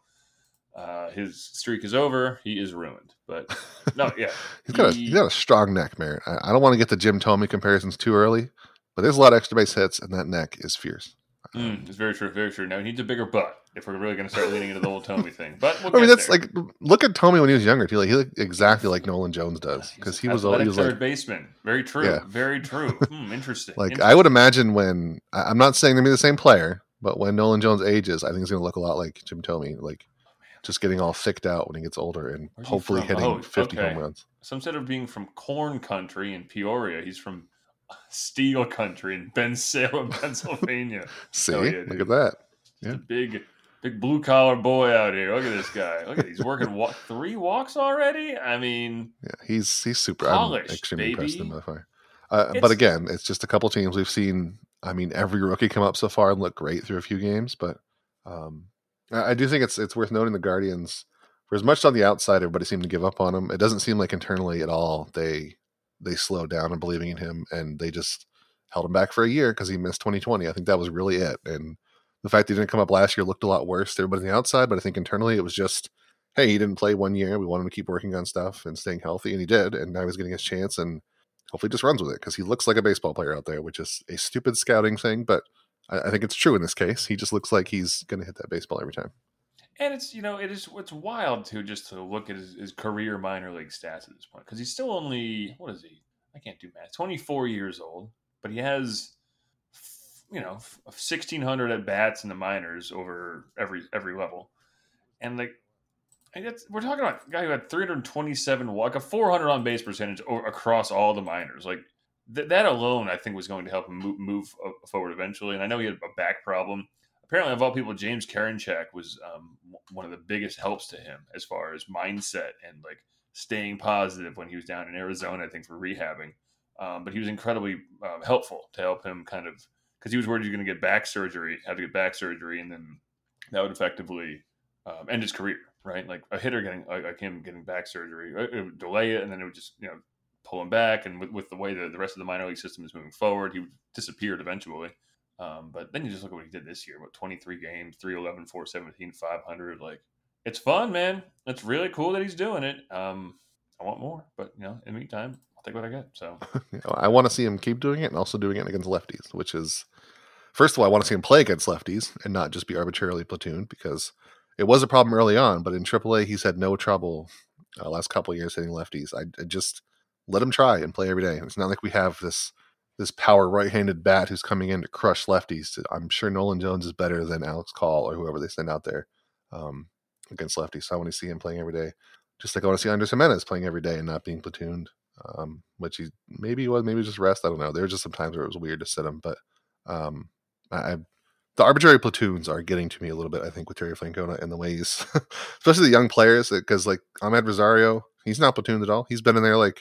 Speaker 4: uh, his streak is over. He is ruined. But no, yeah.
Speaker 3: he's got
Speaker 4: he,
Speaker 3: a he's got a strong neck, man. I, I don't want to get the Jim Thome comparisons too early, but there's a lot of extra base hits, and that neck is fierce.
Speaker 4: Mm, it's very true, very true. Now he needs a bigger butt if we're really going to start leaning into the whole Thome thing. But we'll
Speaker 3: I mean,
Speaker 4: get
Speaker 3: that's
Speaker 4: there.
Speaker 3: like look at Thome when he was younger too. Like he looked exactly like Nolan Jones does because he was
Speaker 4: athletic
Speaker 3: he was
Speaker 4: third
Speaker 3: like
Speaker 4: baseman. Very true.
Speaker 3: Yeah.
Speaker 4: Very true. Hmm, interesting.
Speaker 3: like
Speaker 4: interesting.
Speaker 3: I would imagine when I- I'm not saying they're gonna be the same player, but when Nolan Jones ages, I think he's gonna look a lot like Jim Thome, like just getting all thicked out when he gets older and
Speaker 4: Where's he
Speaker 3: hopefully
Speaker 4: from?
Speaker 3: hitting
Speaker 4: Oh,
Speaker 3: fifty
Speaker 4: okay.
Speaker 3: home runs.
Speaker 4: So instead of being from corn country in Peoria, he's from steel country in Bensalem, Pennsylvania.
Speaker 3: See,
Speaker 4: Hell yeah,
Speaker 3: look
Speaker 4: dude.
Speaker 3: at that.
Speaker 4: Just
Speaker 3: Yeah.
Speaker 4: a big, big blue collar boy out here. Look at this guy. Look at he's working wa- three walks already. I mean,
Speaker 3: Yeah, he's he's super.
Speaker 4: Polished,
Speaker 3: I'm extremely impressed
Speaker 4: baby.
Speaker 3: with him. Uh,
Speaker 4: It's-
Speaker 3: but again, it's just a couple teams we've seen. I mean, every rookie come up so far and look great through a few games, but um, I, I do think it's it's worth noting the Guardians. For as much on the outside, everybody seemed to give up on him. It doesn't seem like internally at all they they slowed down in believing in him, and they just held him back for a year because he missed twenty twenty. I think that was really it. And the fact that he didn't come up last year looked a lot worse to everybody on the outside, but I think internally it was just, hey, he didn't play one year. We want him to keep working on stuff and staying healthy, and he did. And now he's getting his chance, and hopefully just runs with it because he looks like a baseball player out there, which is a stupid scouting thing, but I, I think it's true in this case. He just looks like he's going to hit that baseball every time.
Speaker 4: and it's you know it is it's wild to just to look at his, his career minor league stats at this point because he's still only what is he? I can't do math. twenty-four years old, but he has you know sixteen hundred at bats in the minors over every every level, and like. And it's, we're talking about a guy who had three hundred twenty-seven walk, a four hundred on base percentage over, across all the minors. Like th- that alone, I think was going to help him move, move forward eventually. And I know he had a back problem. Apparently, of all people, James Karinchak was um, one of the biggest helps to him as far as mindset and like staying positive when he was down in Arizona, I think, for rehabbing. Um, but he was incredibly uh, helpful to help him kind of because he was worried he was going to get back surgery, have to get back surgery, and then that would effectively um, end his career. Right, like a hitter getting like him getting back surgery, it would delay it, and then it would just you know pull him back. And with, with the way that the rest of the minor league system is moving forward, he disappeared eventually. Um, but then you just look at what he did this year: what twenty-three games, three eleven, four seventeen, five hundred. Like it's fun, man. It's really cool that he's doing it. Um, I want more, but you know, in the meantime, I'll take what I get. So
Speaker 3: You know, I want to see him keep doing it and also doing it against lefties, which is first of all, I want to see him play against lefties and not just be arbitrarily platooned because. It was a problem early on, but in triple A, he's had no trouble uh, last couple of years hitting lefties. I, I just let him try and play every day. It's not like we have this this power right-handed bat who's coming in to crush lefties. I'm sure Nolan Jones is better than Alex Call or whoever they send out there um, against lefties. So I want to see him playing every day, just like I want to see Andres Jimenez playing every day and not being platooned, um, which he maybe he was, maybe just rest. I don't know. There were just some times where it was weird to sit him, but um, I. The arbitrary platoons are getting to me a little bit, I think, with Terry Francona and the ways, especially the young players, because like Ahmed Rosario, he's not platooned at all. He's been in there like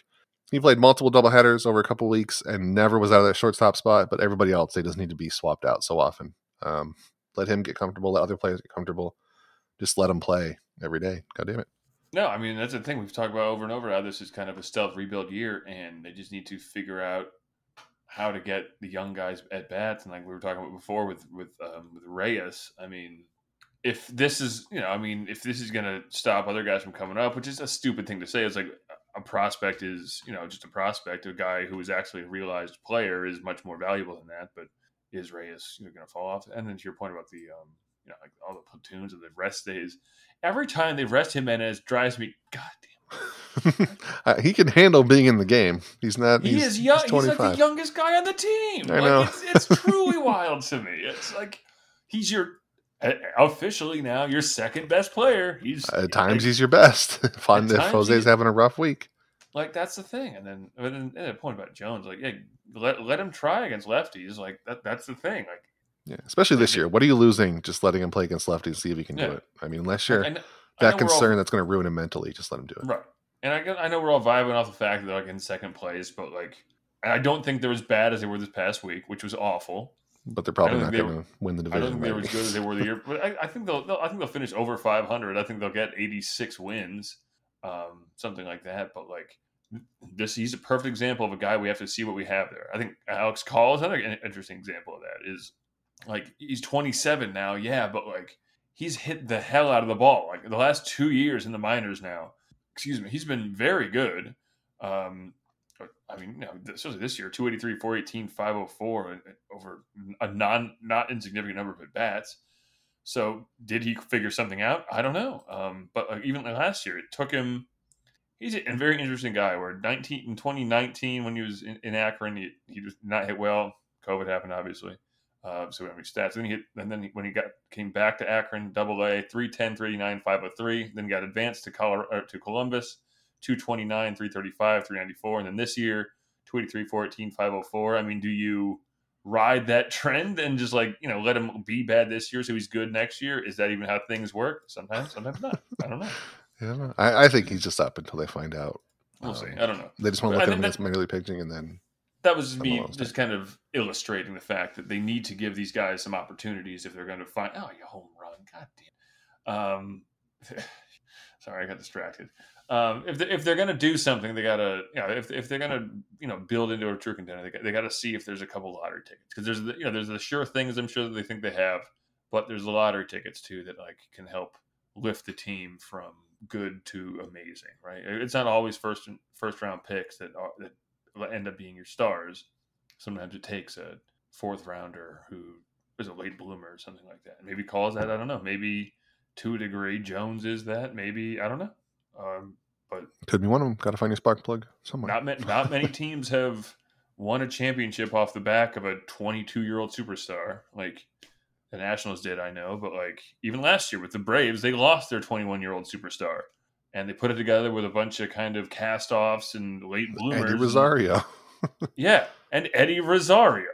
Speaker 3: He played multiple doubleheaders over a couple weeks and never was out of that shortstop spot. But everybody else, they just need to be swapped out so often. Um, let him get comfortable. Let other players get comfortable. Just let him play every day. God damn it.
Speaker 4: No, I mean, that's the thing we've talked about over and over, how this is kind of a stealth rebuild year, and they just need to figure out how to get the young guys at bats. And like we were talking about before with, with, um, with Reyes, I mean, if this is, you know, I mean, if this is going to stop other guys from coming up, which is a stupid thing to say, it's like a prospect is, you know, just a prospect. A guy who is actually a realized player is much more valuable than that. But is Reyes, you know, going to fall off? And then to your point about the, um, you know, like all the platoons and the rest days, every time they rest Jimenez drives me, God damn.
Speaker 3: uh, he can handle being in the game. He's not.
Speaker 4: He
Speaker 3: he's,
Speaker 4: is young.
Speaker 3: He's,
Speaker 4: he's like the youngest guy on the team.
Speaker 3: I
Speaker 4: like,
Speaker 3: know.
Speaker 4: It's, it's truly wild to me. It's like he's your officially now your second best player. He's
Speaker 3: at times
Speaker 4: like,
Speaker 3: he's your best. if on, if Jose's having a rough week,
Speaker 4: like that's the thing. And then, and then and the point about Jones, like, yeah, let let him try against lefties. Like that. That's the thing. Like,
Speaker 3: yeah, especially this year. What are you losing just letting him play against lefties and see if he can
Speaker 4: yeah.
Speaker 3: do it? I mean, unless you're
Speaker 4: and,
Speaker 3: that concerned all, that's going to ruin him mentally, just let him do it.
Speaker 4: Right. And I I know we're all vibing off the fact that they're like in second place, but like, I don't think they're as bad as they were this past week, which was awful.
Speaker 3: But they're probably not going to win the division.
Speaker 4: I don't think they were as good as they were the year. But I, I think they'll, they'll. I think they'll finish over five hundred. I think they'll get eighty-six wins, um, something like that. But like this, he's a perfect example of a guy we have to see what we have there. I think Alex Call is another interesting example of that. Is like he's twenty-seven now, yeah, but like he's hit the hell out of the ball. Like the last two years in the minors now, excuse me, he's been very good. Um, I mean, you know, especially this year, two eighty-three, four eighteen, five oh four over a non not insignificant number of at bats. So did he figure something out? I don't know. Um, but like, even last year, it took him. He's a very interesting guy. Where nineteen in twenty nineteen, when he was in, in Akron, he, he did not hit well. COVID happened, obviously. Uh, so we don't have any stats. Then he hit, and then he, when he got came back to Akron, Double A, three ten, three eighty-nine, five oh three. Then got advanced to Colorado, to Columbus, two twenty-nine, three thirty-five, three ninety-four, and then this year, two eighty-three, four eighteen, five oh four. I mean, do you ride that trend and just like, you know, let him be bad this year so he's good next year? Is that even how things work? Sometimes, sometimes not. I don't know.
Speaker 3: Yeah, I, I think he's just up until they find out.
Speaker 4: We'll
Speaker 3: um,
Speaker 4: see. I don't know.
Speaker 3: They just want to look at him as minor league pitching, and then
Speaker 4: that was me just kind of illustrating the fact that they need to give these guys some opportunities if they're going to find. Oh, you home run! God damn. Um, sorry, I got distracted. Um, if they, if they're going to do something, they got to, you know, if if they're going to, you know, build into a true contender, they got, they got to see if there's a couple lottery tickets, because there's the, you know, there's the sure things I'm sure that they think they have, but there's the lottery tickets too that like can help lift the team from good to amazing, right? It's not always first first round picks that are, that end up being your stars. Sometimes it takes a fourth rounder who is a late bloomer or something like that. Maybe Calls that. I don't know. Maybe to a degree Jones is that. Maybe I don't know. Um, but
Speaker 3: could be one of them. Got to find your spark plug somewhere.
Speaker 4: Not many, not many teams have won a championship off the back of a twenty-two year old superstar like the Nationals did. I know, but like even last year with the Braves, they lost their twenty-one year old superstar. And they put it together with a bunch of kind of cast-offs and late bloomers.
Speaker 3: Eddie Rosario.
Speaker 4: yeah, and Eddie Rosario.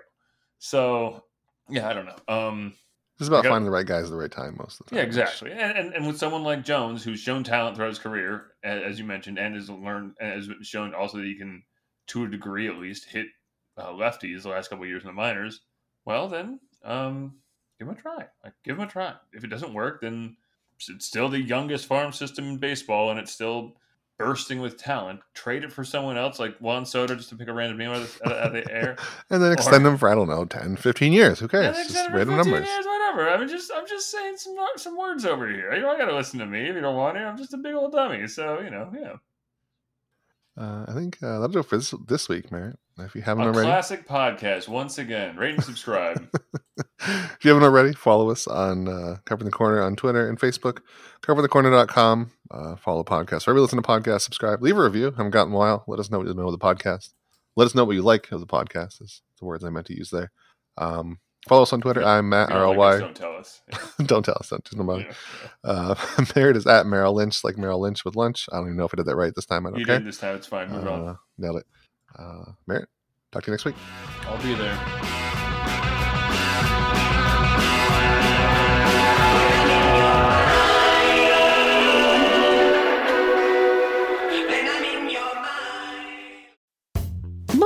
Speaker 4: So, yeah, I don't know. Um,
Speaker 3: it's about
Speaker 4: got,
Speaker 3: finding the right guys at the right time most of the time.
Speaker 4: Yeah, exactly. And, and and with someone like Jones, who's shown talent throughout his career, as you mentioned, and has learned and has shown also that he can, to a degree at least, hit uh, lefties the last couple of years in the minors. Well, then, um, give him a try. Like, give him a try. If it doesn't work, then it's still the youngest farm system in baseball, and it's still bursting with talent. Trade it for someone else like Juan Soto, just to pick a random name out of, out of the air.
Speaker 3: And then extend or, them for, I don't know, ten, fifteen years. Who cares? Just random numbers.
Speaker 4: Years, whatever. I mean, just, I'm just saying some some words over here. You don't got to listen to me if you don't want to. I'm just a big old dummy. So, you know, yeah.
Speaker 3: Uh, I think uh, that'll do it for this, this week, Merritt. If you haven't
Speaker 4: a
Speaker 3: already.
Speaker 4: Classic podcast, once again. Rate and subscribe.
Speaker 3: If you haven't already, follow us on uh, Covering the Corner on Twitter and Facebook. cover the corner dot com. Uh, follow the podcast. Wherever you listen to podcasts, subscribe. Leave a review. Haven't gotten a while. Let us know what you know of the podcast. Let us know what you like of the podcast, is the words I meant to use there. Um, follow us on Twitter. I'm Matt, R L Y.
Speaker 4: Like don't tell us. Yeah.
Speaker 3: Don't tell us. Don't just about
Speaker 4: yeah,
Speaker 3: it.
Speaker 4: Yeah.
Speaker 3: Uh, Merritt is at Merrill Lynch, like Merrill Lynch with lunch. I don't even know if I did that right this time. I don't
Speaker 4: You
Speaker 3: care.
Speaker 4: did this time. It's fine. Move
Speaker 3: uh,
Speaker 4: on.
Speaker 3: Nailed it. Uh, Merritt, talk to you next week.
Speaker 4: I'll be there.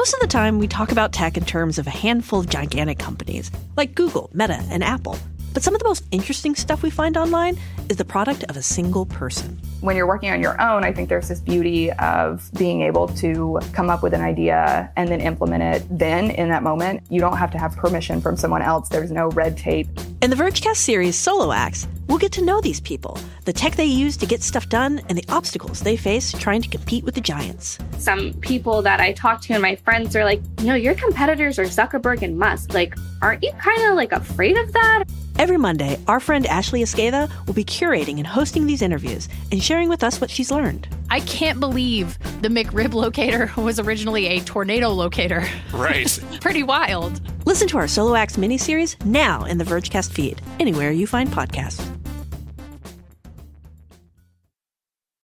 Speaker 5: Most of the time, we talk about tech in terms of a handful of gigantic companies, like Google, Meta, and Apple. But some of the most interesting stuff we find online is the product of a single person.
Speaker 6: When you're working on your own, I think there's this beauty of being able to come up with an idea and then implement it then in that moment. You don't have to have permission from someone else. There's no red tape.
Speaker 5: In the Vergecast series Solo Acts, we'll get to know these people, the tech they use to get stuff done, and the obstacles they face trying to compete with the giants.
Speaker 7: Some people that I talk to and my friends are like, you know, your competitors are Zuckerberg and Musk. Like, aren't you kind of like afraid of that?
Speaker 5: Every Monday, our friend Ashley Esqueda will be curating and hosting these interviews and sharing with us what she's learned.
Speaker 8: I can't believe the McRib locator was originally a tornado locator.
Speaker 4: Right.
Speaker 8: Pretty wild.
Speaker 5: Listen to our Solo Acts miniseries now in the Vergecast feed, anywhere you find podcasts.